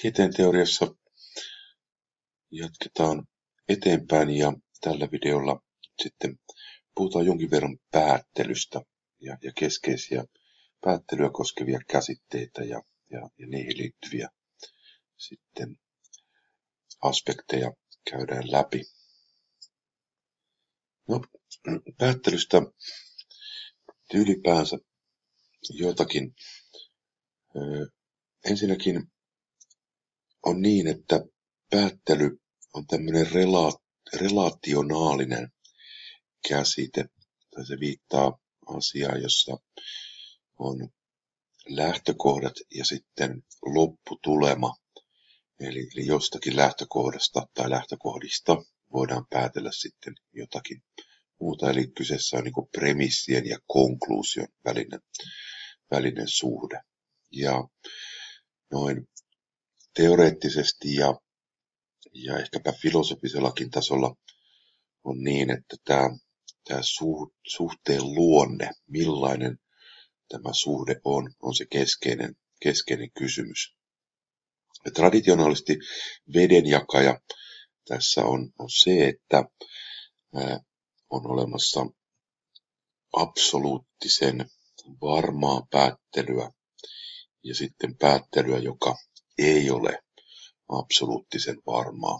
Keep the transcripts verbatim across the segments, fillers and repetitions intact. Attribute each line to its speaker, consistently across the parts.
Speaker 1: Tieteen teoriassa jatketaan eteenpäin ja tällä videolla sitten puhutaan jonkin verran päättelystä ja, ja keskeisiä päättelyä koskevia käsitteitä ja, ja, ja niihin liittyviä sitten aspekteja käydään läpi. No, päättelystä ylipäänsä jotakin. Ö, ensinnäkin on niin, että päättely on tämmöinen rela- relationaalinen käsite, tai se viittaa asiaan, jossa on lähtökohdat ja sitten lopputulema. Eli, eli jostakin lähtökohdasta tai lähtökohdista voidaan päätellä sitten jotakin muuta. Eli kyseessä on niin kuin premissien ja konkluusion välinen, välinen suhde. Ja noin teoreettisesti ja, ja ehkäpä filosofisellakin tasolla on niin, että tämä, tämä suhteen luonne, millainen tämä suhde on, on se keskeinen, keskeinen kysymys. Ja traditionaalisesti vedenjakaja tässä on, on se, että ää, on olemassa absoluuttisen varmaa päättelyä ja sitten päättelyä, joka ei ole absoluuttisen varmaa.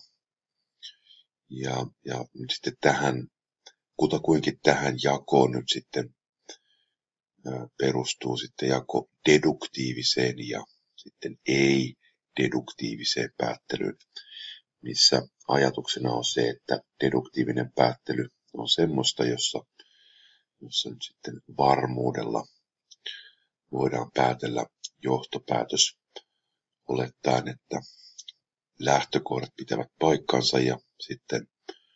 Speaker 1: Ja, ja nyt sitten tähän, kutakuinkin tähän jakoon nyt sitten ää, perustuu sitten jako deduktiiviseen ja sitten ei-deduktiiviseen päättelyyn, missä ajatuksena on se, että deduktiivinen päättely on semmoista, jossa, jossa nyt sitten varmuudella voidaan päätellä johtopäätös olettaen, että lähtökohdat pitävät paikkansa ja sitten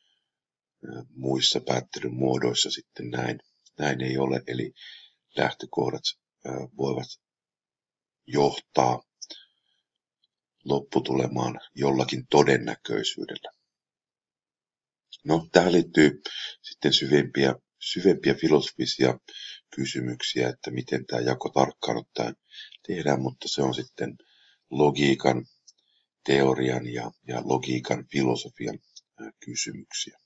Speaker 1: muissa päättelyn muodoissa sitten näin, näin ei ole, eli lähtökohdat voivat johtaa lopputulemaan jollakin todennäköisyydellä. No, tähän liittyy sitten syvempiä, syvempiä filosofisia kysymyksiä, että miten tämä jako tarkkaan ottaen tehdään, mutta se on sitten logiikan, teorian ja, ja logiikan filosofian kysymyksiä.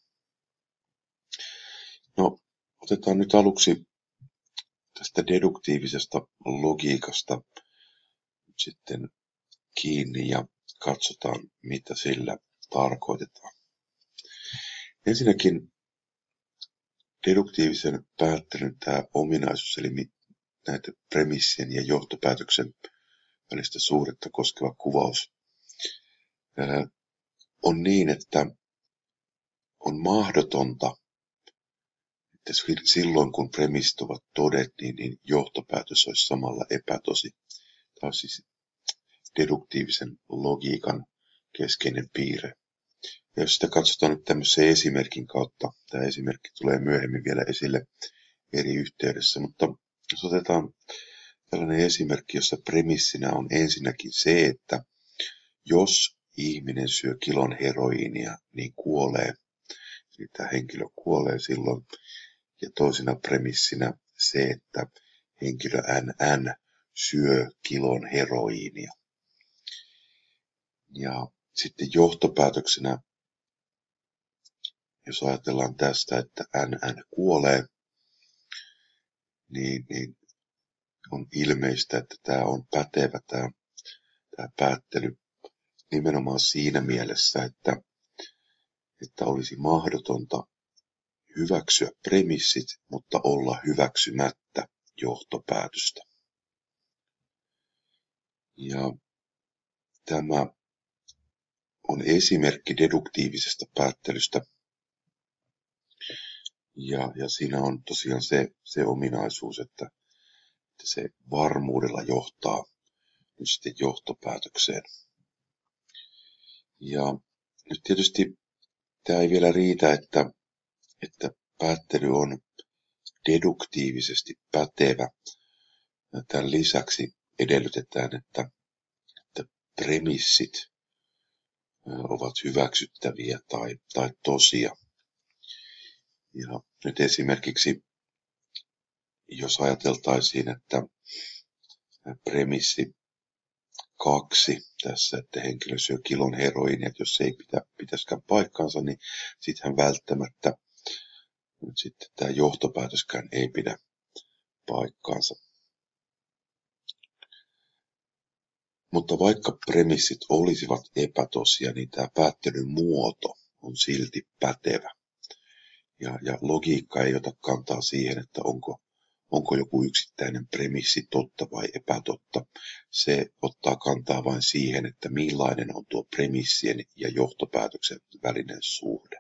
Speaker 1: No, otetaan nyt aluksi tästä deduktiivisesta logiikasta sitten kiinni ja katsotaan, mitä sillä tarkoitetaan. Ensinnäkin deduktiivisen päättelyn tämä ominaisuus, eli näitä premissien ja johtopäätöksen välistä suhdetta koskeva kuvaus, on niin, että on mahdotonta, että silloin kun premissit ovat todet, niin, niin johtopäätös olisi samalla epätosi. Tämä on siis deduktiivisen logiikan keskeinen piirre. Ja jos sitä katsotaan nyt tämmöisen esimerkin kautta, tämä esimerkki tulee myöhemmin vielä esille eri yhteydessä, mutta jos otetaan tällainen esimerkki, jossa premissinä on ensinnäkin se, että jos ihminen syö kilon heroiinia, niin kuolee, eli tämä henkilö kuolee silloin, ja toisena premissinä se, että henkilö N N syö kilon heroiinia. Ja sitten johtopäätöksenä, jos ajatellaan tästä, että N N kuolee, niin, niin on ilmeistä, että tämä on pätevä tämä, tämä päättely nimenomaan siinä mielessä, että, että olisi mahdotonta hyväksyä premissit, mutta olla hyväksymättä johtopäätöstä. Ja tämä on esimerkki deduktiivisesta päättelystä. Ja, ja siinä on tosiaan se, se ominaisuus, että, että se varmuudella johtaa nyt sitten johtopäätökseen. Ja nyt tietysti tämä ei vielä riitä, että, että päättely on deduktiivisesti pätevä. Tämän lisäksi edellytetään, että, että premissit ovat hyväksyttäviä tai, tai tosia. Ja nyt esimerkiksi, jos ajateltaisiin, että premissi kaksi tässä, että henkilö syö kilon heroiinia, että jos se ei pitä, pitäisikään paikkaansa, niin sitten hän välttämättä, nyt sitten tämä johtopäätöskään ei pidä paikkaansa. Mutta vaikka premissit olisivat epätosia, niin tämä päättelyn muoto on silti pätevä. Ja, ja logiikka ei ota kantaa siihen, että onko, onko joku yksittäinen premissi totta vai epätotta. Se ottaa kantaa vain siihen, että millainen on tuo premissien ja johtopäätöksen välinen suhde.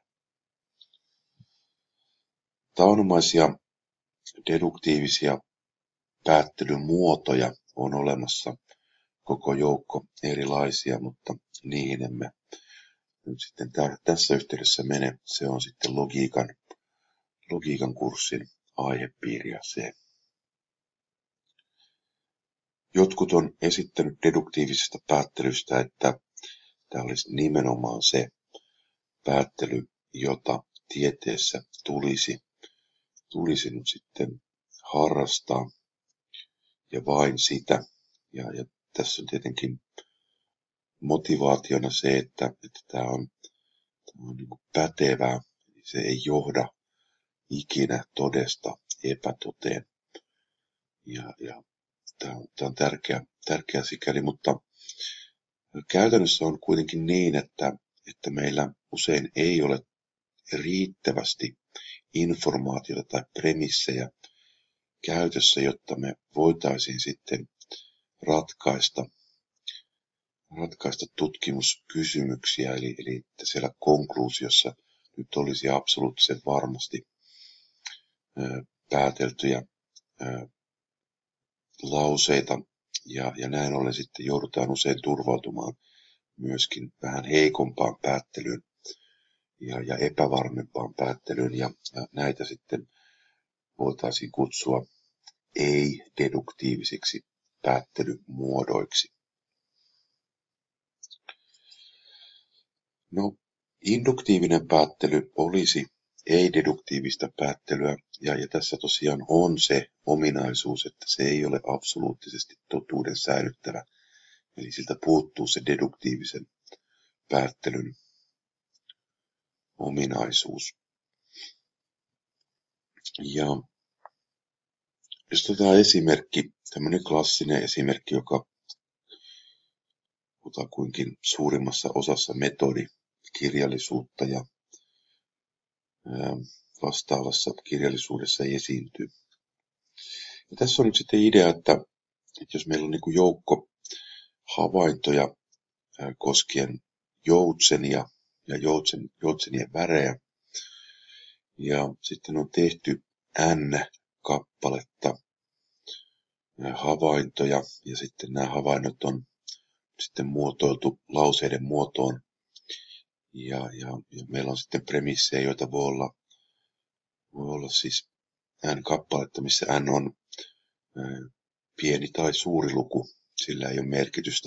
Speaker 1: Tavanomaisia deduktiivisia päättelyn muotoja on olemassa koko joukko erilaisia, mutta niihin emme nyt sitten tässä yhteydessä mene. Se on sitten logiikan, logiikan kurssin aihepiiriä se. Jotkut on esittänyt deduktiivisesta päättelystä, että tämä olisi nimenomaan se päättely, jota tieteessä tulisi, tulisi nyt sitten harrastaa ja vain sitä. Ja, ja tässä on tietenkin motivaationa se, että, että tämä on, tämä on niin kuin pätevää, se ei johda ikinä todesta epätoteen. Ja, ja tämä on, tämä on tärkeä, tärkeä sikäli, mutta käytännössä on kuitenkin niin, että, että meillä usein ei ole riittävästi informaatiota tai premissejä käytössä, jotta me voitaisiin sitten ratkaista, ratkaista tutkimuskysymyksiä, eli, eli että siellä konkluusiossa nyt olisi absoluuttisen varmasti ö, pääteltyjä ö, lauseita, ja, ja näin ollen sitten joudutaan usein turvautumaan myöskin vähän heikompaan päättelyyn ja, ja epävarmempaan päättelyyn, ja, ja näitä sitten voitaisiin kutsua ei-deduktiivisiksi päättelymuodoiksi. No, induktiivinen päättely olisi ei-deduktiivista päättelyä, ja, ja tässä tosiaan on se ominaisuus, että se ei ole absoluuttisesti totuuden säilyttävä, eli siltä puuttuu se deduktiivisen päättelyn ominaisuus. Ja jos otetaan esimerkki, tämmöinen klassinen esimerkki, joka kutakuinkin suurimmassa osassa metodikirjallisuutta ja vastaavassa kirjallisuudessa esiintyy. Ja tässä on nyt sitten idea, että, että jos meillä on niin kuin joukko havaintoja koskien joutsenia ja joutsen, joutsenien värejä, ja sitten on tehty N kappaletta havaintoja, ja sitten nämä havainnot on sitten muotoiltu lauseiden muotoon, ja, ja, ja meillä on sitten premissejä, joita voi olla, voi olla siis N kappaletta, missä N on ää, pieni tai suuri luku, sillä ei ole merkitystä.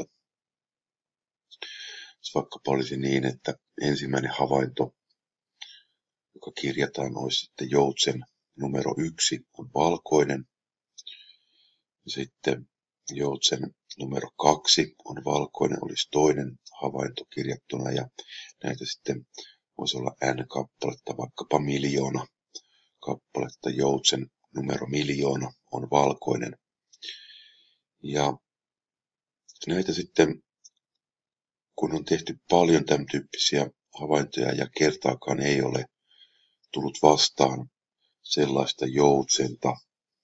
Speaker 1: Se vaikkapa olisi niin, että ensimmäinen havainto, joka kirjataan, olisi sitten joutsen numero yksi, on valkoinen. Ja sitten joutsen numero kaksi on valkoinen, olisi toinen havainto kirjattuna, ja näitä sitten voisi olla N kappaletta, vaikkapa miljoona kappaletta, joutsen numero miljoona on valkoinen. Ja näitä sitten, kun on tehty paljon tämän tyyppisiä havaintoja ja kertaakaan ei ole tullut vastaan sellaista joutsenta,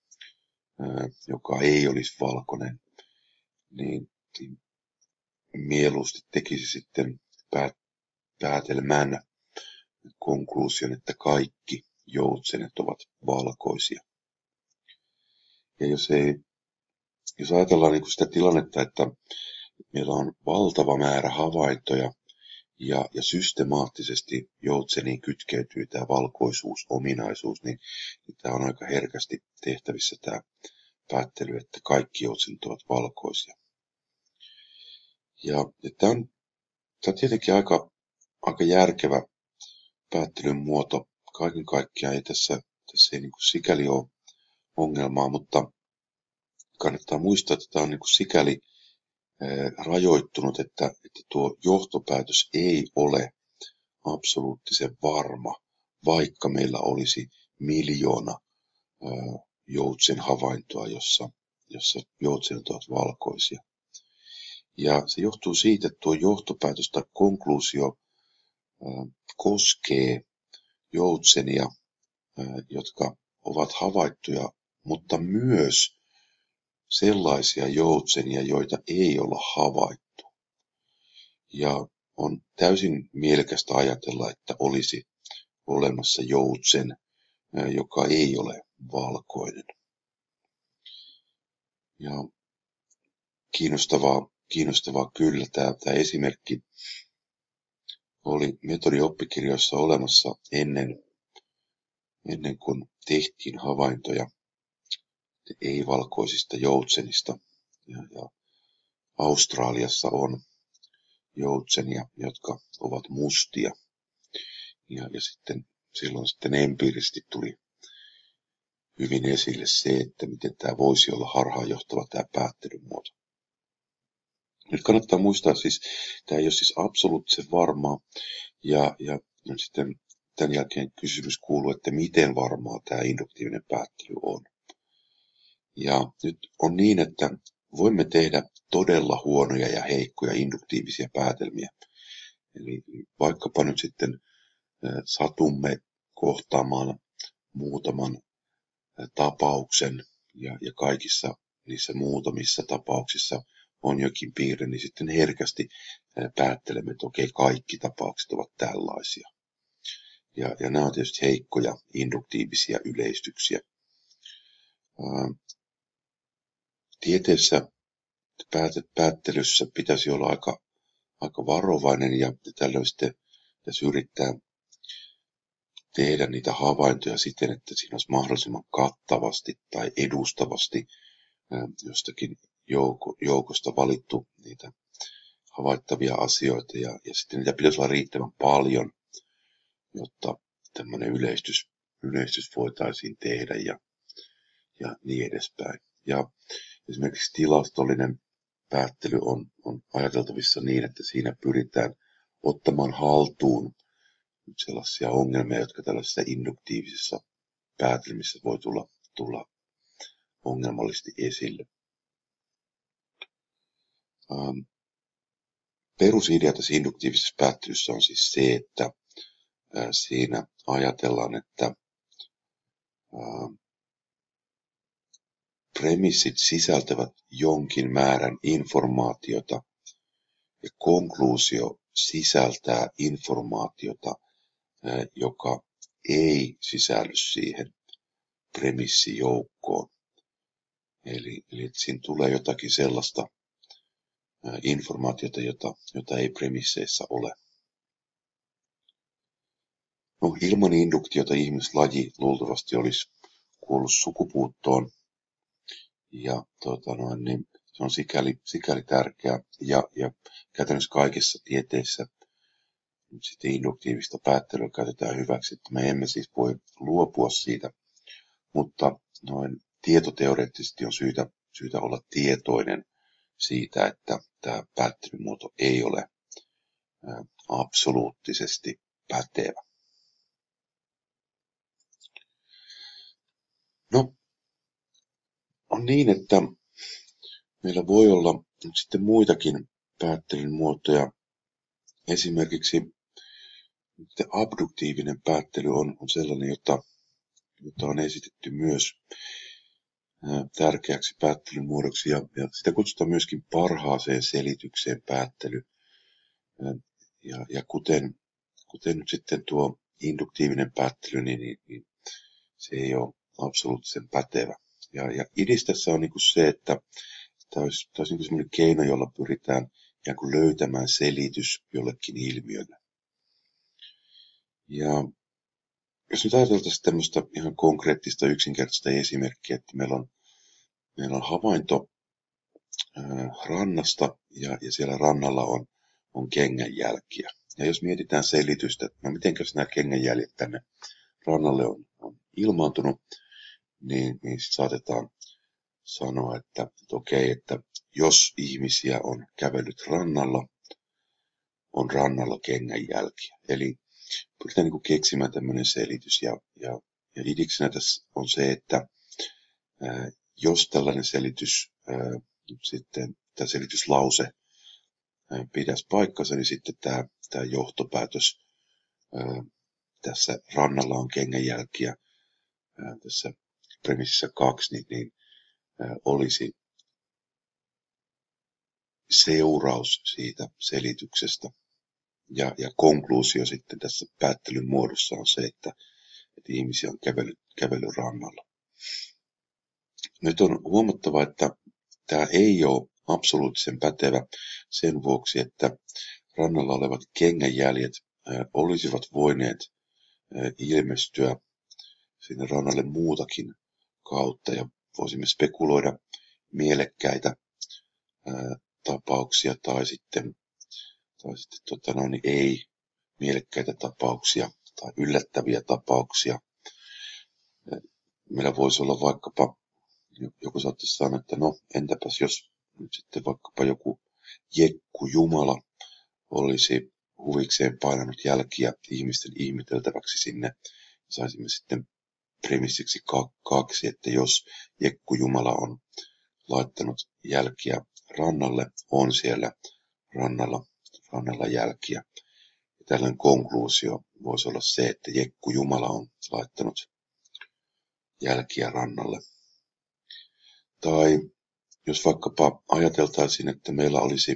Speaker 1: joka ei olisi valkoinen, niin mieluusti tekisi sitten päätelmän konkluusion, että kaikki joutsenet ovat valkoisia. Ja jos, ei, jos ajatellaan niin kuin sitä tilannetta, että meillä on valtava määrä havaintoja ja, ja systemaattisesti joutseniin kytkeytyy tämä valkoisuusominaisuus, niin, niin tämä on aika herkästi tehtävissä tämä päättely, että kaikki joutsenet ovat valkoisia. Ja, ja tämä, on, tämä on tietenkin aika, aika järkevä päättelyn muoto kaiken kaikkiaan, ja tässä, tässä ei niin kuin sikäli ole ongelmaa, mutta kannattaa muistaa, että tämä on niin kuin sikäli rajoittunut, että, että tuo johtopäätös ei ole absoluuttisen varma, vaikka meillä olisi miljoona ää, joutsen havaintoa, jossa, jossa joutsenet ovat valkoisia. Ja se johtuu siitä, että tuo johtopäätös tai konkluusio ää, koskee joutsenia, ää, jotka ovat havaittuja, mutta myös sellaisia joutsenia, joita ei olla havaittu. Ja on täysin mielekästä ajatella, että olisi olemassa joutsen, joka ei ole valkoinen. Ja kiinnostavaa, kiinnostavaa kyllä tämä, tämä esimerkki oli metodioppikirjoissa olemassa ennen, ennen kuin tehtiin havaintoja ei-valkoisista joutsenista. Ja, ja Australiassa on joutsenia, jotka ovat mustia. Ja, ja sitten, silloin sitten empiirisesti tuli hyvin esille se, että miten tämä voisi olla harhaanjohtava tämä päättelymuoto. Nyt kannattaa muistaa siis, tämä ei ole siis absoluuttisen varmaa, ja, ja sitten tämän jälkeen kysymys kuuluu, että miten varmaa tämä induktiivinen päättely on. Ja nyt on niin, että voimme tehdä todella huonoja ja heikkoja induktiivisia päätelmiä. Eli vaikkapa nyt sitten satumme kohtaamaan muutaman tapauksen ja, ja kaikissa niissä muutamissa tapauksissa on jokin piirre, niin sitten herkästi päättelemme, että okei, kaikki tapaukset ovat tällaisia. Ja, ja nämä on tietysti heikkoja induktiivisia yleistyksiä. Tieteessä päättelyssä pitäisi olla aika, aika varovainen ja tällöin sitten pitäisi yrittää tehdä niitä havaintoja siten, että siinä olisi mahdollisimman kattavasti tai edustavasti jostakin jouko, joukosta valittu niitä havaittavia asioita ja, ja sitten niitä pitäisi olla riittävän paljon, jotta tämmöinen yleistys, yleistys voitaisiin tehdä ja, ja niin edespäin. Ja esimerkiksi tilastollinen päättely on, on ajateltavissa niin, että siinä pyritään ottamaan haltuun sellaisia ongelmia, jotka tällaisissa induktiivisissa päätelmissä voi tulla, tulla ongelmallisesti esille. Ähm, perusidea tässä induktiivisessa päättelyssä on siis se, että äh, siinä ajatellaan, että äh, premissit sisältävät jonkin määrän informaatiota ja konkluusio sisältää informaatiota, äh, joka ei sisälly siihen premissijoukkoon. Eli, eli siinä tulee jotakin sellaista ää, informaatiota, jota, jota ei premisseissä ole. No, ilman induktiota ihmislaji luultavasti olisi kuollut sukupuuttoon. Ja tota noin, niin se on sikäli, sikäli tärkeää. Ja, ja käytännössä kaikissa tieteissä sitten induktiivista päättelyä käytetään hyväksi, että me emme siis voi luopua siitä. Mutta noin tietoteoreettisesti on syytä, syytä olla tietoinen siitä, että tämä päättelymuoto ei ole ä, absoluuttisesti pätevä. No, on niin, että meillä voi olla sitten muitakin päättelyn muotoja. Esimerkiksi abduktiivinen päättely on, on sellainen, jota, jota on esitetty myös tärkeäksi päättelymuodoksi ja, ja sitä kutsutaan myöskin parhaaseen selitykseen päättely. Ja, ja kuten, kuten nyt sitten tuo induktiivinen päättely, niin, niin, niin se ei ole absoluuttisen pätevä. Ja, ja idis tässä on niin kuin se, että tämä olisi, tämä olisi niin kuin sellainen keino, jolla pyritään ikään kuin löytämään selitys jollekin ilmiölle. Ja jos nyt ajateltaisiin tämmöistä ihan konkreettista yksinkertaista esimerkkiä, että meillä on, meillä on havainto ää, rannasta ja, ja siellä rannalla on, on kengänjälkiä. Ja jos mietitään selitystä, että no mitenkäs nämä kengänjäljet tänne rannalle on, on ilmaantunut, niin, niin sit saatetaan sanoa, että, että okei, että jos ihmisiä on kävellyt rannalla, on rannalla kengänjälkiä. Eli pyritään niin kuin keksimään tämmöinen selitys. Ja, ja, ja idiksenä tässä on se, että ää, jos tällainen selitys, ää, sitten tämä selityslause ää, pitäisi paikkansa, niin sitten tämä, tämä johtopäätös ää, tässä rannalla on kengänjälkiä ää, tässä premississä kaksi, niin, niin ää, olisi seuraus siitä selityksestä. Ja, ja konkluusio sitten tässä päättelyn muodossa on se, että, että ihmisiä on kävellyt, kävellyt rannalla. Nyt on huomattava, että tämä ei ole absoluuttisen pätevä sen vuoksi, että rannalla olevat kengänjäljet ää, olisivat voineet ää, ilmestyä sinne rannalle muutakin kautta ja voisimme spekuloida mielekkäitä ää, tapauksia tai sitten, tai sitten tota noin, ei mielekkäitä tapauksia tai yllättäviä tapauksia. Meillä voisi olla vaikkapa, joku saattaisi sanoa, että no entäpäs jos nyt sitten vaikkapa joku Jekku Jumala olisi huvikseen painanut jälkiä ihmisten ihmeteltäväksi sinne. Saisimme sitten premissiksi kaksi, että jos Jekku Jumala on laittanut jälkiä rannalle, on siellä rannalla, rannalla jälkiä. Ja tällainen konkluusio voisi olla se, että Jekku Jumala on laittanut jälkiä rannalle. Tai jos vaikkapa ajateltaisiin, että meillä olisi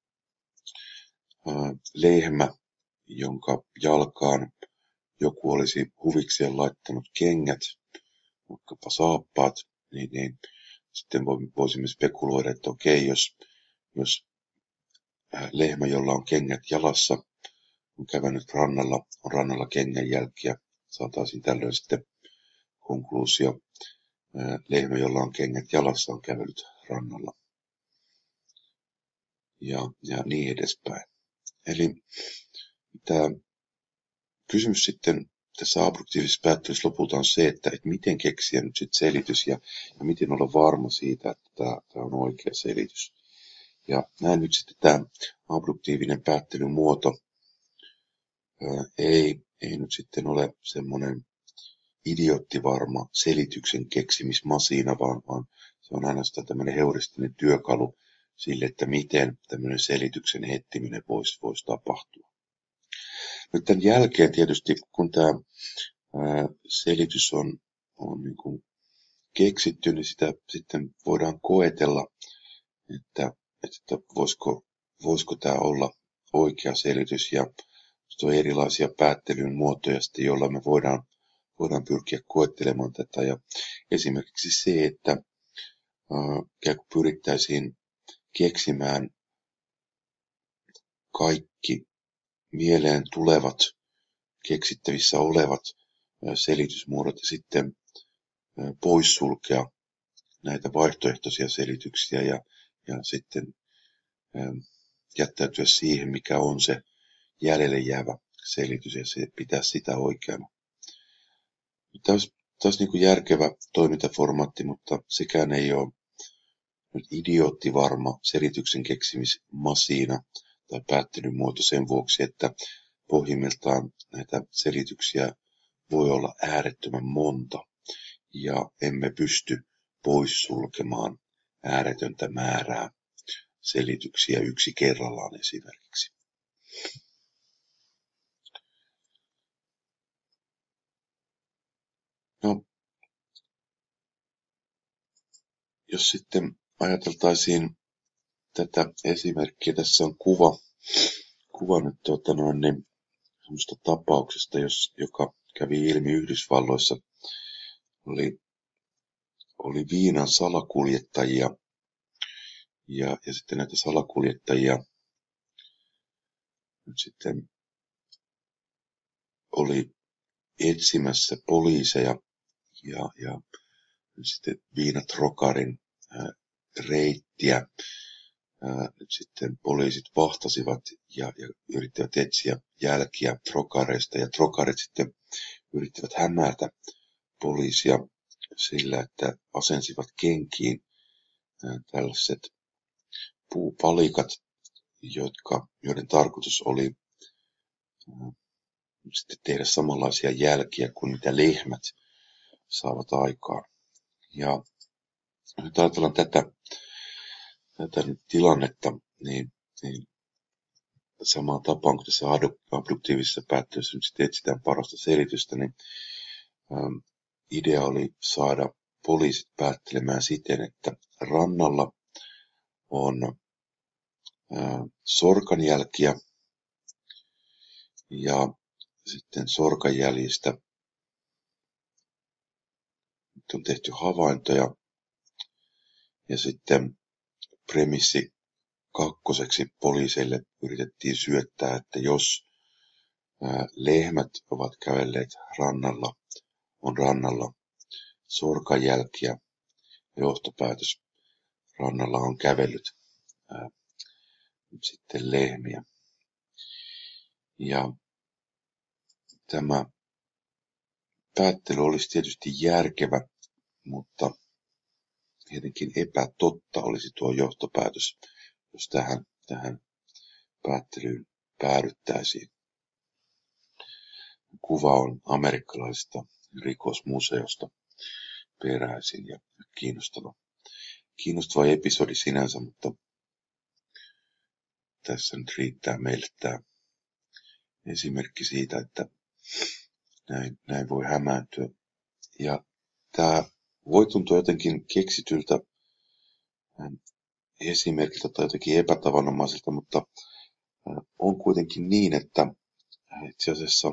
Speaker 1: ää, lehmä, jonka jalkaan joku olisi huvikseen laittanut kengät, vaikkapa saappaat, niin, niin sitten voisimme spekuloida, että okei, jos, jos lehmä, jolla on kengät jalassa, on kävellyt rannalla, on rannalla kengänjälkiä, saataisiin tällöin sitten konkluusio. Lehmä, jolla on kengät jalassa, on kävellyt rannalla. Ja, ja niin edespäin. Eli tämä kysymys sitten tässä abruptiivisessa päättelyssä lopulta on se, että, että miten keksiä nyt sitten selitys ja, ja miten olla varma siitä, että tämä, tämä on oikea selitys. Ja näin nyt sitten tämä abruptiivinen päättelyn muoto ää, ei, ei nyt sitten ole semmoinen idioottivarma selityksen keksimismasiina, vaan, vaan se on ainoastaan tämmöinen heuristinen työkalu sille, että miten tämmöinen selityksen etsiminen voisi, voisi tapahtua. Nyt tämän jälkeen tietysti, kun tämä ää, selitys on, on niin kuin keksitty, niin sitä sitten voidaan koetella, että, että voisiko, voisiko tämä olla oikea selitys. Ja on erilaisia päättelyn muotoja, sitten, joilla me voidaan, voidaan pyrkiä koettelemaan tätä. Ja esimerkiksi se, että ää, pyrittäisiin keksimään kaikki mieleen tulevat, keksittävissä olevat selitysmuodot ja sitten poissulkea näitä vaihtoehtoisia selityksiä ja, ja sitten jättäytyä siihen, mikä on se jäljelle jäävä selitys ja se pitää sitä oikeana. Tämä olisi, tämä olisi niin kuin järkevä toimintaformaatti, mutta sekään ei ole nyt idioottivarma selityksen keksimismasiina tai päättelyn muoto sen vuoksi, että pohjimmiltaan näitä selityksiä voi olla äärettömän monta ja emme pysty poissulkemaan ääretöntä määrää selityksiä yksi kerrallaan esimerkiksi. No, jos sitten ajateltaisiin tätä esimerkkiä, tässä on kuva, kuva nyt tuota noin, niin, semmoista tapauksesta, jos, joka kävi ilmi Yhdysvalloissa, oli, oli viinan salakuljettajia ja, ja sitten näitä salakuljettajia nyt sitten oli etsimässä poliiseja ja, ja sitten viinatrokarin ää, reittiä ää, nyt sitten poliisit vahtasivat ja, ja yrittivät etsiä jälkiä trokareista ja trokarit sitten yrittivät hämätä poliisia sillä, että asensivat kenkiin ää, tällaiset puupalikat, jotka, joiden tarkoitus oli sitten tehdä samanlaisia jälkiä kuin mitä lehmät saavat aikaan. Ja nyt ajatellaan tätä, tätä nyt tilannetta, niin, niin samaan tapaan kuin tässä abduktiivisessa päättelyssä nyt sitten etsitään parasta selitystä, niin ähm, idea oli saada poliisit päättelemään siten, että rannalla on äh, sorkanjälkiä ja sitten sorkanjäljistä on tehty havaintoja ja sitten premissi kakkoseksi poliiseille yritettiin syöttää, että jos ää, lehmät ovat kävelleet rannalla, on rannalla sorkanjälkiä ja johtopäätös rannalla on kävellyt ää, sitten lehmiä. Ja tämä päättely olisi tietysti järkevä, mutta tietenkin epätotta olisi tuo johtopäätös, jos tähän, tähän päättelyyn päädyttäisiin. Kuva on amerikkalaisesta rikosmuseosta peräisin ja kiinnostava, kiinnostava episodi sinänsä, mutta tässä nyt riittää meille tämä esimerkki siitä, että näin, näin voi hämääntyä. Ja tämä voi tuntua jotenkin keksityltä esimerkiltä tai jotenkin epätavanomaiselta, mutta on kuitenkin niin, että itse asiassa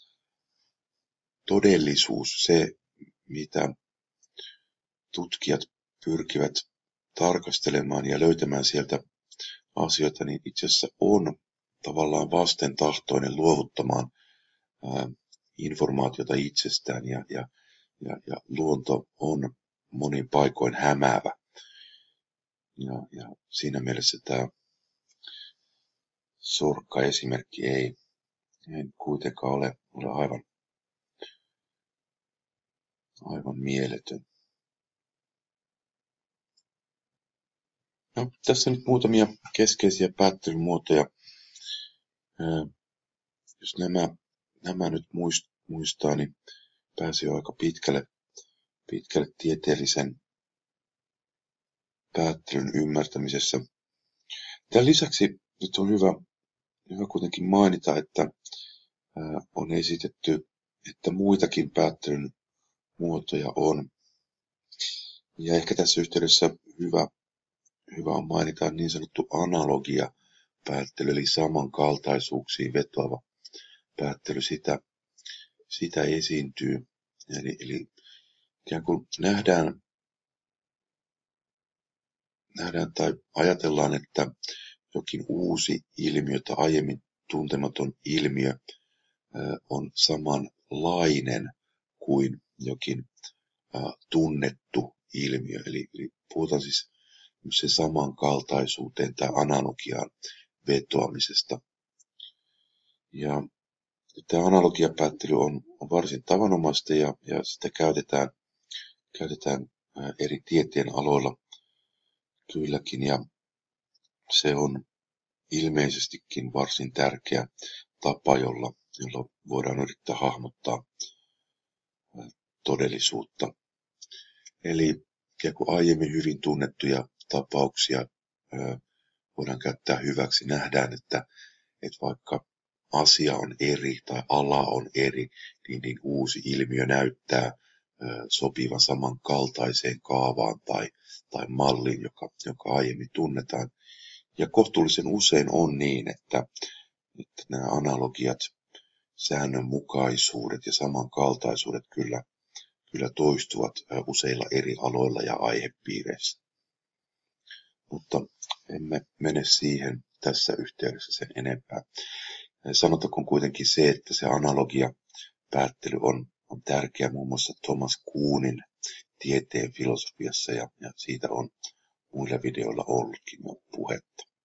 Speaker 1: todellisuus, se mitä tutkijat pyrkivät tarkastelemaan ja löytämään sieltä asioita, niin itse asiassa on tavallaan vastentahtoinen luovuttamaan ää, informaatiota itsestään ja, ja, ja, ja luonto on monin paikoin hämäävä. Ja, ja siinä mielessä tämä sorkka-esimerkki ei, ei kuitenkaan ole, ole aivan, aivan mieletön. No, tässä nyt muutamia keskeisiä päättelymuotoja. Jos nämä, nämä nyt muistaa, niin pääsee aika pitkälle, pitkälle tieteellisen päättelyn ymmärtämisessä. Tämän lisäksi nyt on hyvä, hyvä kuitenkin mainita, että on esitetty, että muitakin päättelyn muotoja on. Ja ehkä tässä yhteydessä hyvä, hyvä on mainita niin sanottu analogia päättely, eli samankaltaisuuksiin vetoava päättely, sitä, sitä esiintyy. Eli, eli ikään kuin nähdään, nähdään tai ajatellaan, että jokin uusi ilmiö tai aiemmin tuntematon ilmiö on samanlainen kuin jokin tunnettu ilmiö. Eli, eli puhutaan siis sen samankaltaisuuteen tai analogiaan vetoamisesta. Ja tämä analogiapäättely on, on varsin tavanomaista ja, ja sitä käytetään, käytetään eri tieteen aloilla kylläkin. Ja se on ilmeisestikin varsin tärkeä tapa, jolla, jolla voidaan yrittää hahmottaa todellisuutta. Eli aiemmin hyvin tunnettuja tapauksia voidaan käyttää hyväksi. Nähdään, että, että vaikka asia on eri tai ala on eri, niin, niin uusi ilmiö näyttää sopivan samankaltaiseen kaavaan tai, tai malliin, joka, joka aiemmin tunnetaan. Ja kohtuullisen usein on niin, että, että nämä analogiat, säännönmukaisuudet ja samankaltaisuudet kyllä, kyllä toistuvat useilla eri aloilla ja aihepiireissä. Mutta emme mene siihen tässä yhteydessä sen enempää. Sanotakoon kuitenkin se, että se analogia päättely on, on tärkeä muun muassa Thomas Kuhnin tieteen filosofiassa ja, ja siitä on muilla videoilla ollutkin jo puhetta.